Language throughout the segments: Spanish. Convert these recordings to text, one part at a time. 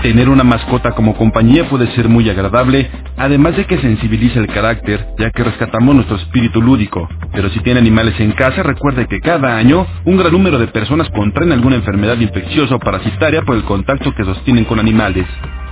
Tener una mascota como compañía puede ser muy agradable, además de que sensibiliza el carácter, ya que rescatamos nuestro espíritu lúdico. Pero si tiene animales en casa, recuerde que cada año un gran número de personas contraen alguna enfermedad infecciosa o parasitaria por el contacto que sostienen con animales.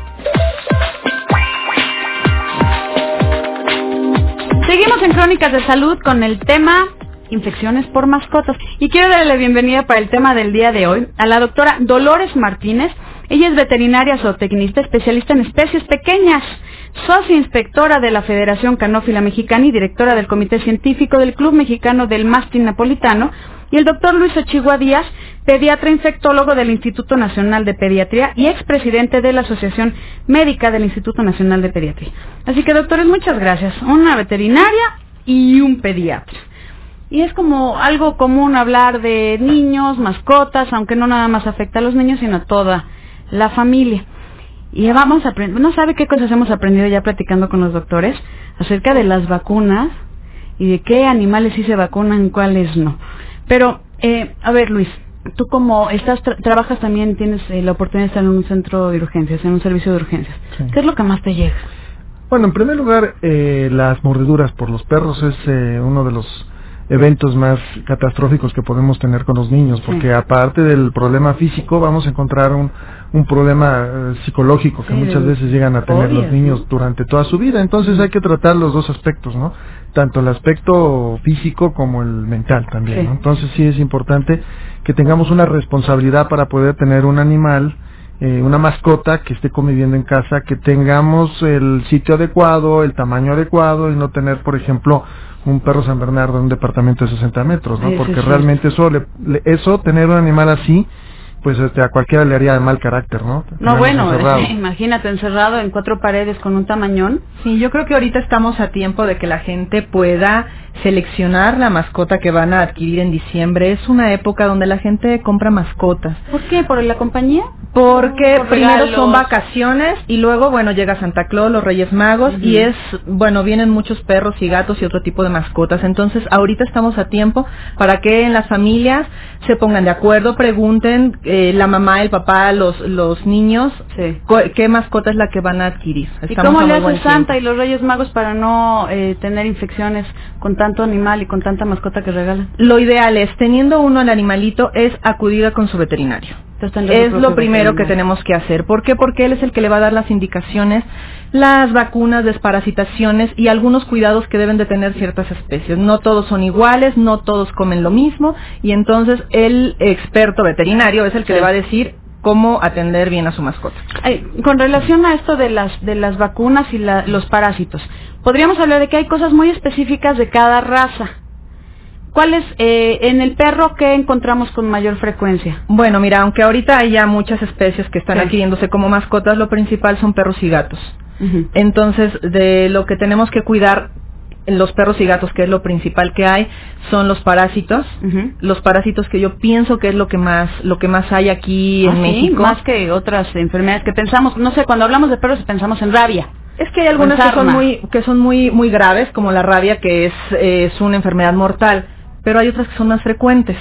Seguimos en Crónicas de Salud con el tema infecciones por mascotas. Y quiero darle la bienvenida para el tema del día de hoy a la doctora Dolores Martínez. Ella es veterinaria zootecnista, especialista en especies pequeñas, socia inspectora de la Federación Canófila Mexicana y directora del Comité Científico del Club Mexicano del Mastín Napolitano. Y el doctor Luis Ochigua Díaz, pediatra infectólogo del Instituto Nacional de Pediatría y expresidente de la Asociación Médica del Instituto Nacional de Pediatría. Así que, doctores, muchas gracias. Una veterinaria y un pediatra. Y es como algo común hablar de niños, mascotas, aunque no nada más afecta a los niños, sino a toda la familia. Y vamos a aprender, no sabe qué cosas hemos aprendido ya platicando con los doctores acerca de las vacunas y de qué animales sí se vacunan, cuáles no. Pero, a ver, Luis, tú como trabajas también, tienes la oportunidad de estar en un centro de urgencias, en un servicio de urgencias. Sí. ¿Qué es lo que más te llega? Bueno, en primer lugar, las mordeduras por los perros es uno de los eventos más catastróficos que podemos tener con los niños, porque sí, aparte del problema físico vamos a encontrar un problema psicológico que muchas veces llegan a tener los niños durante toda su vida. Entonces hay que tratar los dos aspectos, ¿no? Tanto el aspecto físico como el mental también, ¿no? Entonces sí es importante que tengamos una responsabilidad para poder tener un animal, una mascota que esté conviviendo en casa, que tengamos el sitio adecuado, el tamaño adecuado y no tener, por ejemplo, un perro San Bernardo en un departamento de 60 metros, ¿no? Porque realmente eso, tener un animal así, pues a cualquiera le haría de mal carácter, ¿no? No, bueno, imagínate encerrado en 4 paredes con un tamañón. Sí, yo creo que ahorita estamos a tiempo de que la gente pueda seleccionar la mascota que van a adquirir en diciembre. Es una época donde la gente compra mascotas. ¿Por qué? ¿Por la compañía? Porque primero son vacaciones y luego, bueno, llega Santa Claus, los Reyes Magos, y vienen muchos perros y gatos y otro tipo de mascotas. Entonces, ahorita estamos a tiempo para que en las familias se pongan de acuerdo, pregunten la mamá, el papá, los niños, qué mascota es la que van a adquirir. ¿Y cómo le hace Santa y los Reyes Magos para no tener infecciones con tanto animal y con tanta mascota que regalan? Lo ideal es, teniendo uno el animalito, es acudir con su veterinario. Es lo primero que tenemos que hacer. ¿Por qué? Porque él es el que le va a dar las indicaciones, las vacunas, desparasitaciones y algunos cuidados que deben de tener ciertas especies. No todos son iguales, no todos comen lo mismo, y entonces el experto veterinario es el que le va a decir cómo atender bien a su mascota. Con relación a esto de las vacunas y los parásitos, podríamos hablar de que hay cosas muy específicas de cada raza. ¿Cuál es, en el perro, qué encontramos con mayor frecuencia? Bueno, mira, aunque ahorita hay ya muchas especies que están adquiriéndose como mascotas, lo principal son perros y gatos. Entonces, de lo que tenemos que cuidar en los perros y gatos, que es lo principal que hay, son los parásitos. Los parásitos, que yo pienso que es lo que más hay aquí en México. Más que otras enfermedades que pensamos, no sé, cuando hablamos de perros pensamos en rabia. Es que hay algunas que son muy graves, como la rabia, que es una enfermedad mortal, pero hay otras que son más frecuentes.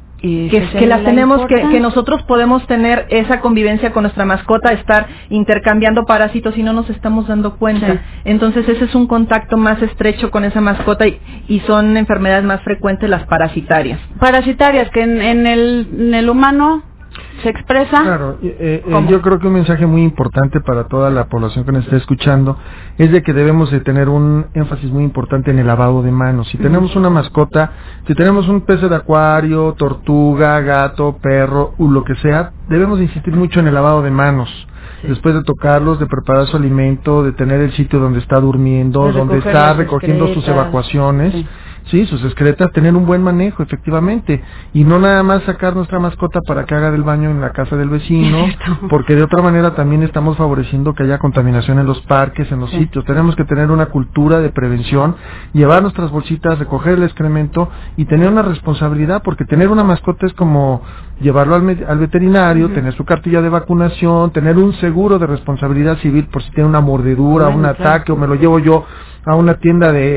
Que las tenemos, que nosotros podemos tener esa convivencia con nuestra mascota, estar intercambiando parásitos y no nos estamos dando cuenta. Entonces ese es un contacto más estrecho con esa mascota y son enfermedades más frecuentes, las parasitarias. Parasitarias, que en el humano se expresa. Claro, yo creo que un mensaje muy importante para toda la población que nos está escuchando es de que debemos de tener un énfasis muy importante en el lavado de manos. Si tenemos una mascota, si tenemos un pez de acuario, tortuga, gato, perro, lo que sea, debemos insistir mucho en el lavado de manos. Después de tocarlos, de preparar su alimento, de tener el sitio donde está durmiendo, donde está recogiendo sus evacuaciones. Sí, sus excretas, tener un buen manejo, efectivamente, y no nada más sacar nuestra mascota para que haga del baño en la casa del vecino, porque de otra manera también estamos favoreciendo que haya contaminación en los parques, en los sitios. Tenemos que tener una cultura de prevención, llevar nuestras bolsitas, recoger el excremento y tener una responsabilidad, porque tener una mascota es como llevarlo al veterinario, tener su cartilla de vacunación, tener un seguro de responsabilidad civil por si tiene una mordedura, un ataque, o me lo llevo yo a una tienda de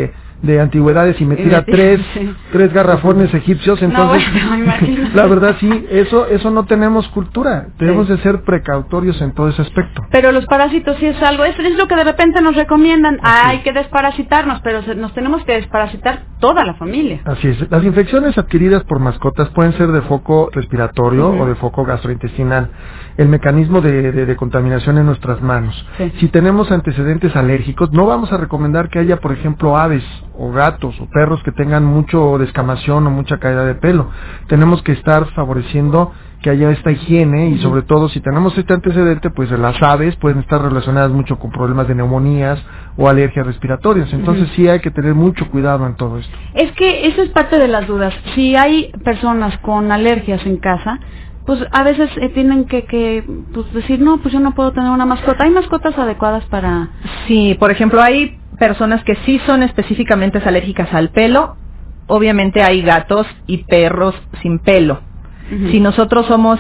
de antigüedades y me tira tres garrafones egipcios, entonces la verdad sí, eso no tenemos cultura, tenemos de ser precautorios en todo ese aspecto. Pero los parásitos sí es algo, es lo que de repente nos recomiendan, hay que desparasitarnos, pero nos tenemos que desparasitar toda la familia. Así es, las infecciones adquiridas por mascotas pueden ser de foco respiratorio o de foco gastrointestinal, el mecanismo de contaminación en nuestras manos. Si tenemos antecedentes alérgicos, no vamos a recomendar que haya, por ejemplo, aves o gatos o perros que tengan mucho descamación o mucha caída de pelo. Tenemos que estar favoreciendo que haya esta higiene y sobre todo si tenemos este antecedente, pues las aves pueden estar relacionadas mucho con problemas de neumonías o alergias respiratorias. Entonces sí hay que tener mucho cuidado en todo esto. Es que eso es parte de las dudas. Si hay personas con alergias en casa, pues a veces tienen que pues decir, no, pues yo no puedo tener una mascota. ¿Hay mascotas adecuadas para...? Sí, por ejemplo, hay personas que sí son específicamente alérgicas al pelo. Obviamente hay gatos y perros sin pelo. Si nosotros somos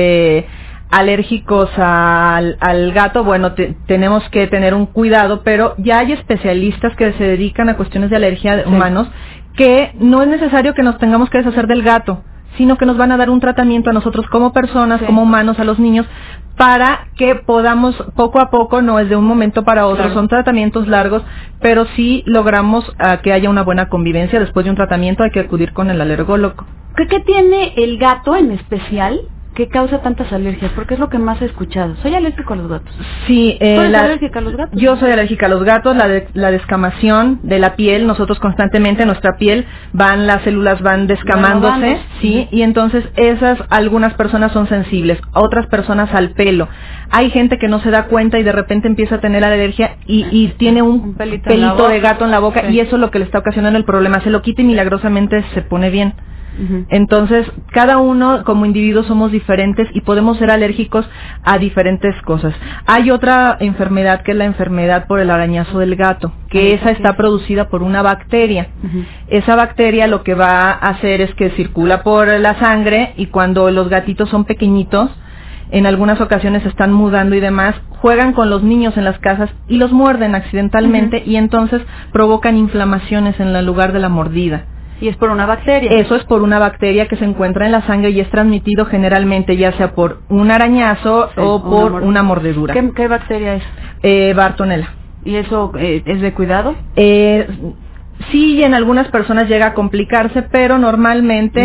alérgicos al gato, bueno, tenemos que tener un cuidado, pero ya hay especialistas que se dedican a cuestiones de alergia de humanos, que no es necesario que nos tengamos que deshacer del gato, sino que nos van a dar un tratamiento a nosotros como personas, como humanos, a los niños, para que podamos poco a poco, no es de un momento para otro, son tratamientos largos, pero sí logramos que haya una buena convivencia. Después de un tratamiento hay que acudir con el alergólogo. ¿Qué tiene el gato en especial que causa tantas alergias? Porque es lo que más he escuchado. Soy alérgico a los gatos. Sí, ¿Tú eres alérgica a los gatos? Yo soy alérgica a los gatos, la descamación de la piel. Nosotros constantemente, nuestra piel, las células van descamándose, sí, y entonces algunas personas son sensibles, otras personas al pelo. Hay gente que no se da cuenta y de repente empieza a tener alergia y tiene un pelito de gato en la boca, y eso es lo que le está ocasionando el problema. Se lo quita y milagrosamente se pone bien. Entonces, cada uno como individuo somos diferentes y podemos ser alérgicos a diferentes cosas. Hay otra enfermedad que es la enfermedad por el arañazo del gato, que esa está producida por una bacteria. Esa bacteria lo que va a hacer es que circula por la sangre, y cuando los gatitos son pequeñitos, en algunas ocasiones están mudando y demás, juegan con los niños en las casas y los muerden accidentalmente, y entonces provocan inflamaciones en el lugar de la mordida. Y es por una bacteria. Eso es por una bacteria que se encuentra en la sangre y es transmitido generalmente ya sea por un arañazo o por una mordedura. ¿Qué bacteria es? Bartonella. ¿Y eso es de cuidado? Sí, en algunas personas llega a complicarse, pero normalmente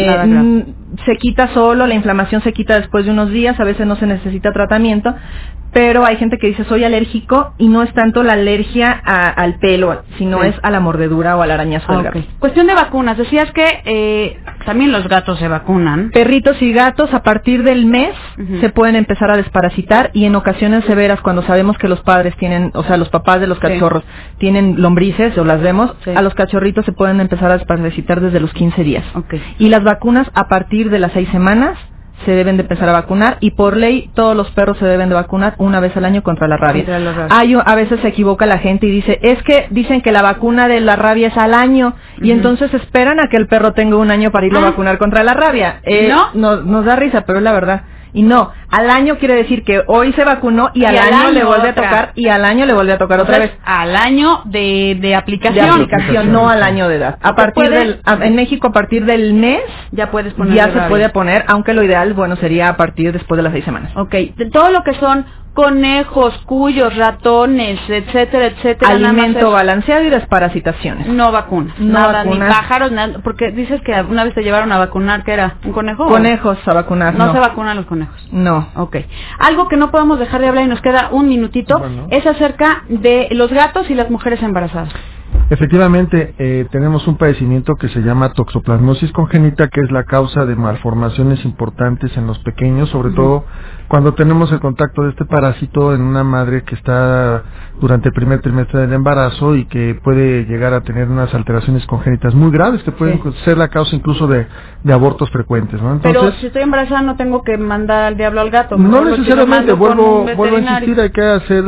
se quita solo, la inflamación se quita después de unos días, a veces no se necesita tratamiento, pero hay gente que dice soy alérgico y no es tanto la alergia al pelo, sino es a la mordedura o al arañazo del gato. Cuestión de vacunas, decías que también los gatos se vacunan. Perritos y gatos a partir del mes se pueden empezar a desparasitar, y en ocasiones severas, cuando sabemos que los padres tienen, o sea, los papás de los cachorros tienen lombrices o las vemos, a los cachorritos se pueden empezar a desparasitar desde los 15 días. Y las vacunas a partir de las 6 semanas se deben de empezar a vacunar, y por ley todos los perros se deben de vacunar una vez al año contra la rabia. A veces se equivoca la gente y dice, es que dicen que la vacuna de la rabia es al año, y entonces esperan a que el perro tenga un año para irlo a vacunar contra la rabia. Nos da risa, pero es la verdad. Y no, al año quiere decir que hoy se vacunó y al año le vuelve a tocar, y al año le vuelve a tocar otra vez. Al año de aplicación. De aplicación, no al año de edad. En México a partir del mes ya puedes poner. Ya se puede poner, aunque lo ideal, sería a partir después de las 6 semanas. De todo lo que son conejos, cuyos, ratones, etcétera, etcétera. Alimento balanceado y desparasitaciones. No vacunas. Nada, ni pájaros, nada. Porque dices que una vez te llevaron a vacunar, ¿qué era? ¿Un conejo? Conejos a vacunar, no. No se vacunan los conejos. No. Algo que no podemos dejar de hablar y nos queda un minutito, es acerca de los gatos y las mujeres embarazadas. Efectivamente, tenemos un padecimiento que se llama toxoplasmosis congénita, que es la causa de malformaciones importantes en los pequeños, sobre todo cuando tenemos el contacto de este parásito en una madre que está durante el primer trimestre del embarazo y que puede llegar a tener unas alteraciones congénitas muy graves que pueden ser la causa incluso de abortos frecuentes, ¿no? Entonces, pero si estoy embarazada no tengo que mandar al diablo al gato. No necesariamente, vuelvo a insistir, hay que hacer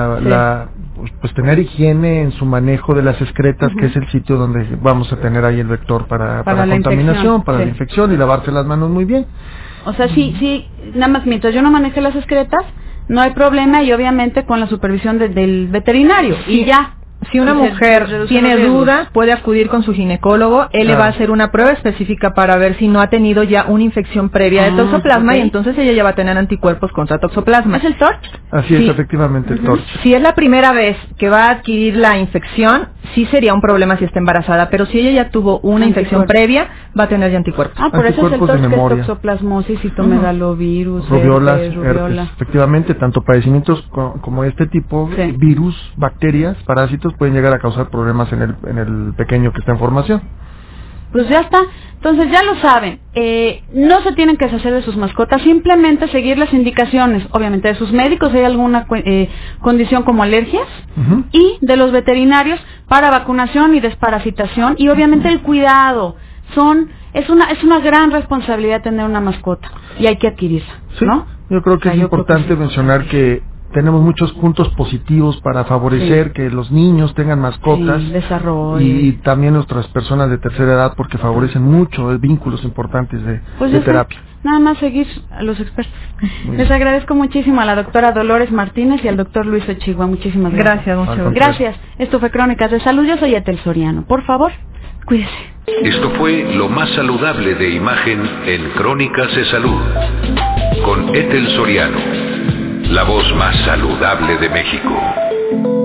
pues tener higiene en su manejo de las excretas, que es el sitio donde vamos a tener ahí el vector para la contaminación, para la infección, y lavarse las manos muy bien. O sea, sí, nada más mientras yo no maneje las excretas, no hay problema, y obviamente con la supervisión del veterinario, y ya. Si una mujer tiene duda, puede acudir con su ginecólogo. Él le va a hacer una prueba específica para ver si no ha tenido ya una infección previa de toxoplasma, y entonces ella ya va a tener anticuerpos contra toxoplasma. ¿Es el TORCH? Así es, efectivamente, el TORCH. Si es la primera vez que va a adquirir la infección, sí sería un problema si está embarazada, pero si ella ya tuvo una infección previa, va a tener ya anticuerpos. Por eso es el TORCH, que es toxoplasmosis, citomegalovirus, rubiola. Efectivamente, tanto padecimientos como este tipo, virus, bacterias, parásitos, pueden llegar a causar problemas en el pequeño que está en formación. Pues ya está. Entonces ya lo saben, no se tienen que deshacer de sus mascotas, simplemente seguir las indicaciones, obviamente de sus médicos si hay alguna condición como alergias, y de los veterinarios para vacunación y desparasitación, y obviamente el cuidado. Es una gran responsabilidad tener una mascota y hay que adquirirla, ¿no? Yo creo que es importante mencionar que tenemos muchos puntos positivos para favorecer que los niños tengan mascotas, desarrollo, y también nuestras personas de tercera edad, porque favorecen mucho vínculos importantes de terapia. Nada más seguir a los expertos. Les agradezco muchísimo a la doctora Dolores Martínez y al doctor Luis Ochigua. Muchísimas gracias. Gracias. Esto fue Crónicas de Salud. Yo soy Ethel Soriano. Por favor, cuídese. Esto fue lo más saludable de imagen en Crónicas de Salud, con Ethel Soriano, la voz más saludable de México.